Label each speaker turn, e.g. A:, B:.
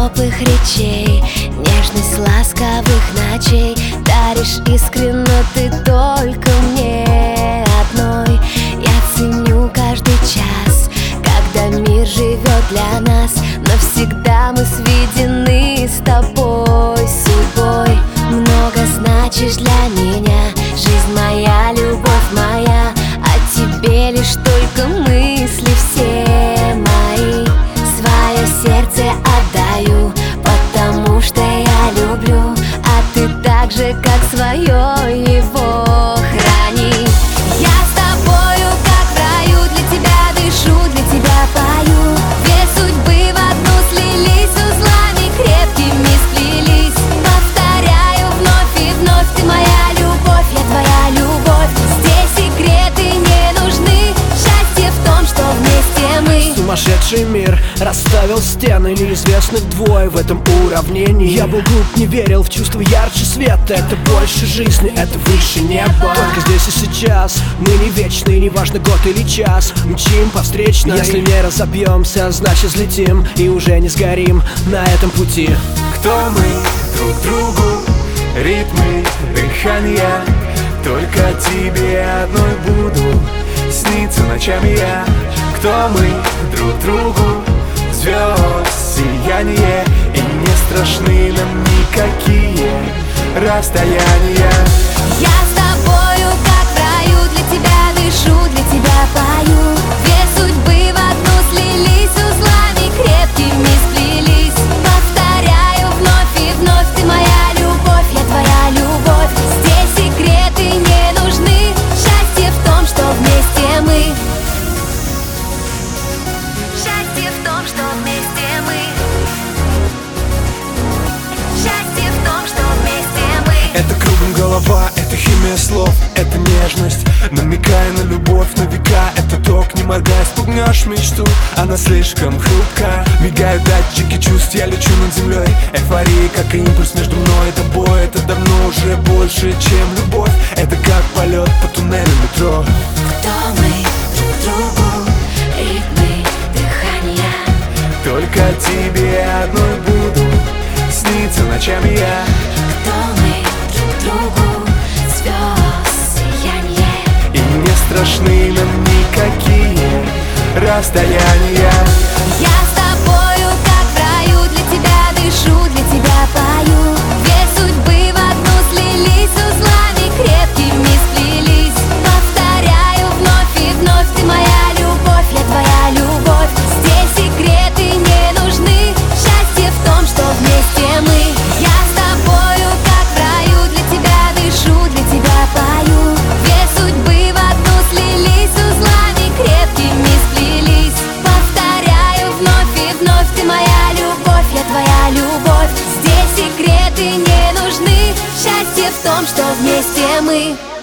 A: теплых речей, нежность ласковых ночей. Даришь искренно ты только мне одной. Я ценю каждый час, когда мир живет для нас. Навсегда мы сведены с тобой судьбой. Много значишь для меня, жизнь моя, любовь моя. О тебе лишь только мысли все мои. Свое сердце отдаю, потому что я люблю, а ты так же, как свое, его храни. Я с тобою, как в раю, для тебя дышу, для тебя пою. Две судьбы в одну слились, узлами крепкими сплелись. Повторяю вновь и вновь, ты моя любовь, я твоя любовь. Здесь секреты не нужны, счастье в том, что вместе мы.
B: Сумасшедший мир расставил стены, неизвестных двое в этом уравнении. Я был глуп, не верил в чувство ярче света. Это больше жизни, это выше неба. Только здесь и сейчас, мы не вечны, неважно год или час. Мчим по встречной, если не разобьемся, значит взлетим и уже не сгорим на этом пути.
C: Кто мы друг другу, ритмы дыхания. Только тебе одной буду сниться ночами я. Кто мы друг другу, звезд сияние. И не страшны нам никакие расстояния.
A: Я с тобою, как в раю, для тебя дышу, для тебя пою. Две судьбы в одну слились, узлами крепкими сплелись. Повторяю вновь и вновь, ты моя любовь, я твоя любовь. Здесь секреты не нужны, счастье в том, что вместе мы. Счастье в том, что вместе мы. Счастье в том, что вместе мы.
C: Это кругом голова, это химия слов, это нежность, намекая на любовь на века. Это ток, не моргая, спугнешь мечту, она слишком хрупка. Мигают датчики чувств, я лечу над землей. Эйфория, как и импульс между мной и тобой. Это давно уже больше, чем любовь. Это как полет по туннелю метро.
A: Кто мы друг другу, ритмы дыхания.
C: Только тебе одной буду сниться ночами я.
A: Кто мы друг другу, звезд сияние.
C: И не страшны нам никакие расстояния.
A: Я с тобою, как в раю, для тебя дышу, для тебя пою. Две судьбы в одну слились, узлами крепкими сплелись. Повторяю вновь и вновь, ты моя любовь, я твоя любовь. Здесь секреты не нужны, счастье в том, что вместе мы. Я с тобою, как в раю, для тебя дышу, для тебя пою. Две судьбы в одну слились, узлами крепкими сплелись. Повторяю вновь и вновь, ты моя любовь, я твоя любовь. Здесь секреты не нужны, счастье в том, что вместе мы.